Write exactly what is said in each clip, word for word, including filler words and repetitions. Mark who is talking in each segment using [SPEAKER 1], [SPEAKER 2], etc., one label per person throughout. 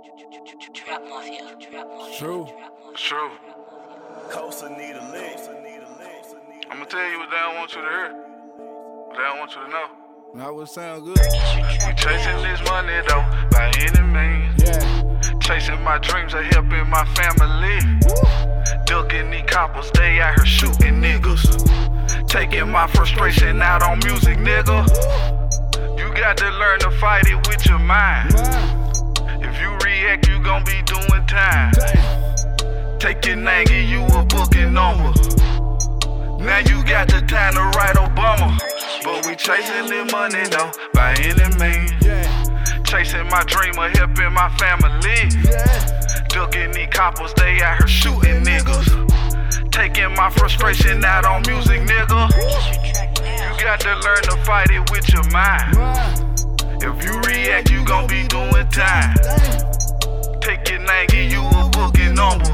[SPEAKER 1] Trap Mafia. Trap Mafia.
[SPEAKER 2] True. True.
[SPEAKER 3] Costa need a leg.
[SPEAKER 2] I'ma tell you what they don't want you to hear. What they don't want you to know.
[SPEAKER 4] That would sound good.
[SPEAKER 2] We chasing this money though, by any means.
[SPEAKER 4] Yeah.
[SPEAKER 2] Chasing my dreams of helping my family. Ducking these coppers, they out here shooting niggas. Taking my frustration out on music, nigga. You got to learn to fight it with your mind. If you react, you gon' be doing time. Take your name, give you a booking number. Now you got the time to write Obama. But we chasing the money though, by any means. Chasing my dream of helping my family. Ducking these coppers, they out here shooting niggas. Taking my frustration out on music, nigga. You got to learn to fight it with your mind. If you react, you gon' be doing time. Take your name, give you a booking number.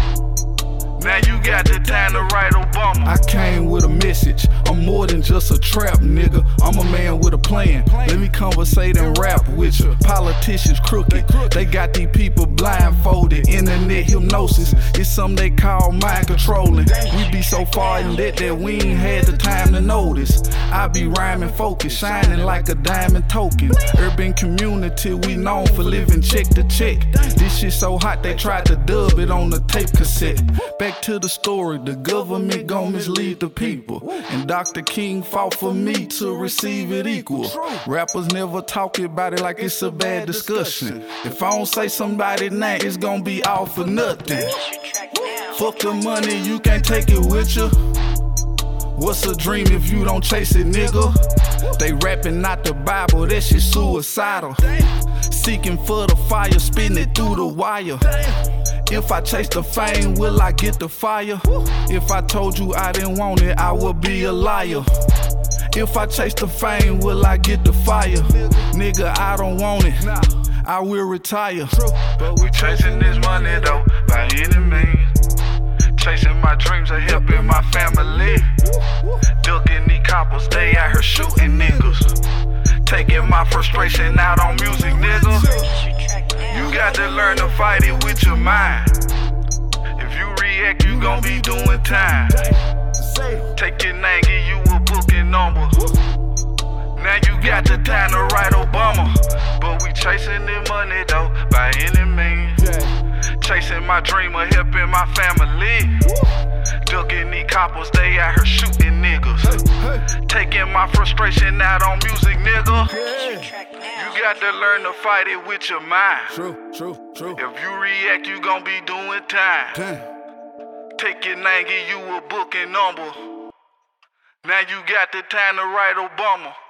[SPEAKER 2] Now you got the time to write Obama.
[SPEAKER 4] I came with a message. I'm more than just a trap nigga. I'm a man with a plan. Let me conversate and rap with you. Politicians crooked. They got these people blindfolded. Internet hypnosis. It's something they call mind controlling. We be so far in debt that we ain't had the time to notice. I be rhyming focused, shining like a diamond token. Urban community, we known for living check to check. This shit so hot they tried to dub it on the tape cassette. Back to the story, the government gon' mislead the people. And Doctor King fought for me to receive it equal. Rappers never talk about it like it's a bad discussion. If I don't say somebody's name, it's gon' be all for nothing. Fuck the money, you can't take it with you. What's a dream if you don't chase it, nigga? They rapping out the Bible, that shit suicidal. Seeking for the fire, spitting it through the wire. If I chase the fame, will I get the fire? If I told you I didn't want it, I would be a liar. If I chase the fame, will I get the fire? Nigga, I don't want it, I will retire.
[SPEAKER 2] But we chasing this money though, by any means. Chasing my dreams of helping my family. Ducking these coppers, they out here shooting niggas. Taking my frustration out on music, nigga. You got to learn to fight it with your mind. If you react, you gon' be doing time. Take your name, give you a booking number. Now you got the time to write Obama. But we chasing the money though, by any means. Chasing my dream of helping my family. Ducking these coppers, they out here shooting niggas. Taking my frustration out on music, nigga. You got to learn to fight it with your mind.
[SPEAKER 4] True, true, true.
[SPEAKER 2] If you react, you gon' be doing time.
[SPEAKER 4] Damn.
[SPEAKER 2] Take your name, give you a booking number. Now you got the time to write Obama.